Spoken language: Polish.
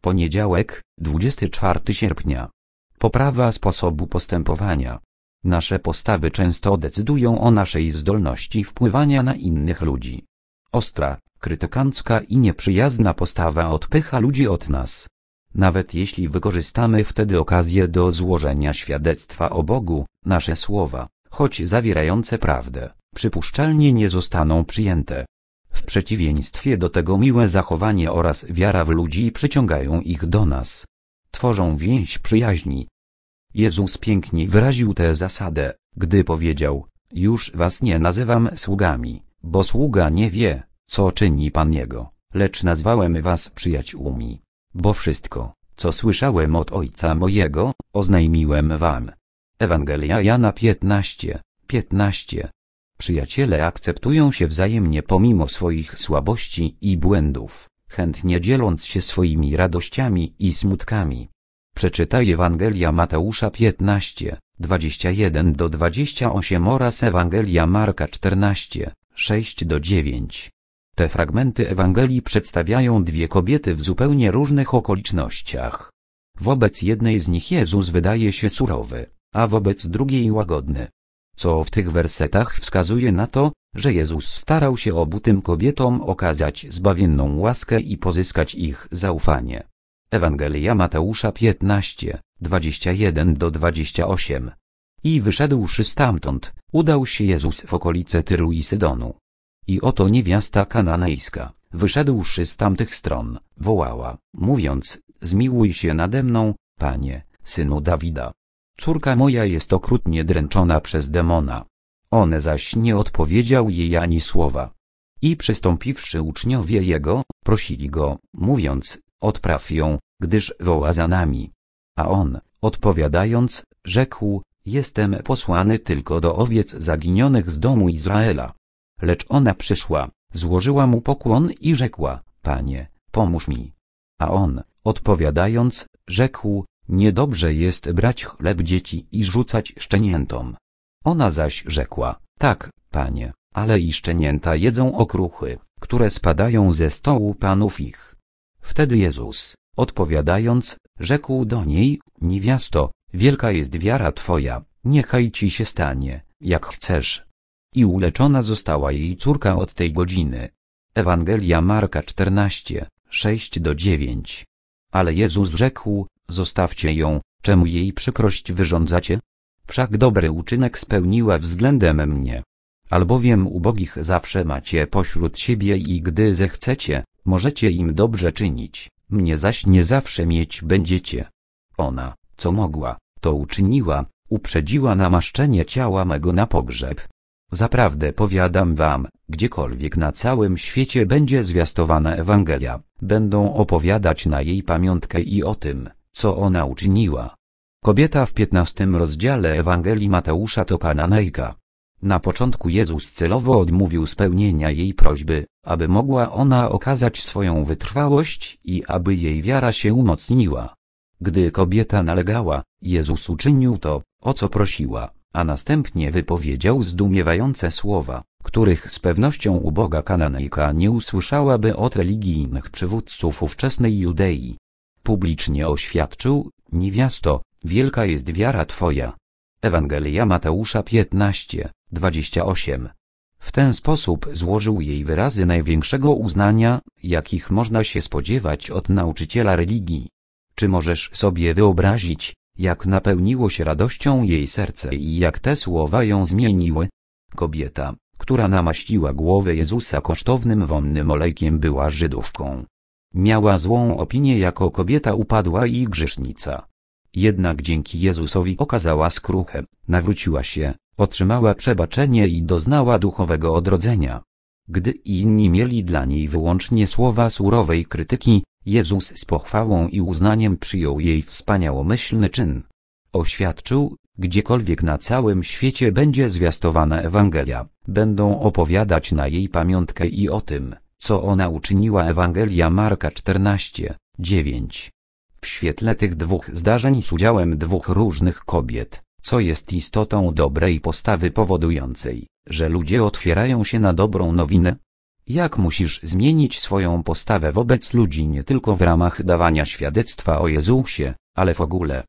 Poniedziałek, 24 sierpnia. Poprawa sposobu postępowania. Nasze postawy często decydują o naszej zdolności wpływania na innych ludzi. Ostra, krytykancka i nieprzyjazna postawa odpycha ludzi od nas. Nawet jeśli wykorzystamy wtedy okazję do złożenia świadectwa o Bogu, nasze słowa, choć zawierające prawdę, przypuszczalnie nie zostaną przyjęte. W przeciwieństwie do tego miłe zachowanie oraz wiara w ludzi przyciągają ich do nas. Tworzą więź przyjaźni. Jezus pięknie wyraził tę zasadę, gdy powiedział: już was nie nazywam sługami, bo sługa nie wie, co czyni Pan jego, lecz nazwałem was przyjaciółmi, bo wszystko, co słyszałem od Ojca mojego, oznajmiłem wam. Ewangelia Jana 15:15. Przyjaciele akceptują się wzajemnie pomimo swoich słabości i błędów, chętnie dzieląc się swoimi radościami i smutkami. Przeczytaj Ewangelia Mateusza 15:21-28 oraz Ewangelia Marka 14:6-9. Te fragmenty Ewangelii przedstawiają dwie kobiety w zupełnie różnych okolicznościach. Wobec jednej z nich Jezus wydaje się surowy, a wobec drugiej łagodny. Co w tych wersetach wskazuje na to, że Jezus starał się obu tym kobietom okazać zbawienną łaskę i pozyskać ich zaufanie. Ewangelia Mateusza 15:21-28. I wyszedłszy stamtąd, udał się Jezus w okolice Tyru i Sydonu. I oto niewiasta kananejska, wyszedłszy z tamtych stron, wołała, mówiąc: zmiłuj się nade mną, Panie, Synu Dawida. Córka moja jest okrutnie dręczona przez demona. On zaś nie odpowiedział jej ani słowa. I przystąpiwszy uczniowie jego, prosili go, mówiąc: odpraw ją, gdyż woła za nami. A on, odpowiadając, rzekł: jestem posłany tylko do owiec zaginionych z domu Izraela. Lecz ona przyszła, złożyła mu pokłon i rzekła: Panie, pomóż mi. A on, odpowiadając, rzekł: niedobrze jest brać chleb dzieci i rzucać szczeniętom. Ona zaś rzekła: tak, Panie, ale i szczenięta jedzą okruchy, które spadają ze stołu panów ich. Wtedy Jezus, odpowiadając, rzekł do niej: niewiasto, wielka jest wiara twoja, niechaj ci się stanie, jak chcesz. I uleczona została jej córka od tej godziny. Ewangelia Marka 14:6-9. Ale Jezus rzekł: zostawcie ją, czemu jej przykrość wyrządzacie? Wszak dobry uczynek spełniła względem mnie. Albowiem ubogich zawsze macie pośród siebie i gdy zechcecie, możecie im dobrze czynić, mnie zaś nie zawsze mieć będziecie. Ona, co mogła, to uczyniła, uprzedziła namaszczenie ciała mego na pogrzeb. Zaprawdę powiadam wam, gdziekolwiek na całym świecie będzie zwiastowana Ewangelia, będą opowiadać na jej pamiątkę i o tym, co ona uczyniła. Kobieta w 15 rozdziale Ewangelii Mateusza to Kananejka. Na początku Jezus celowo odmówił spełnienia jej prośby, aby mogła ona okazać swoją wytrwałość i aby jej wiara się umocniła. Gdy kobieta nalegała, Jezus uczynił to, o co prosiła, a następnie wypowiedział zdumiewające słowa, których z pewnością uboga Kananejka nie usłyszałaby od religijnych przywódców ówczesnej Judei. Publicznie oświadczył: niewiasto, wielka jest wiara twoja. Ewangelia Mateusza 15:28. W ten sposób złożył jej wyrazy największego uznania, jakich można się spodziewać od nauczyciela religii. Czy możesz sobie wyobrazić, jak napełniło się radością jej serce i jak te słowa ją zmieniły? Kobieta, która namaściła głowę Jezusa kosztownym wonnym olejkiem, była Żydówką. Miała złą opinię jako kobieta upadła i grzesznica. Jednak dzięki Jezusowi okazała skruchę, nawróciła się, otrzymała przebaczenie i doznała duchowego odrodzenia. Gdy inni mieli dla niej wyłącznie słowa surowej krytyki, Jezus z pochwałą i uznaniem przyjął jej wspaniałomyślny czyn. Oświadczył: gdziekolwiek na całym świecie będzie zwiastowana Ewangelia, będą opowiadać na jej pamiątkę i o tym, co ona uczyniła. Ewangelia Marka 14:9. W świetle tych dwóch zdarzeń z udziałem dwóch różnych kobiet, co jest istotą dobrej postawy powodującej, że ludzie otwierają się na dobrą nowinę? Jak musisz zmienić swoją postawę wobec ludzi nie tylko w ramach dawania świadectwa o Jezusie, ale w ogóle.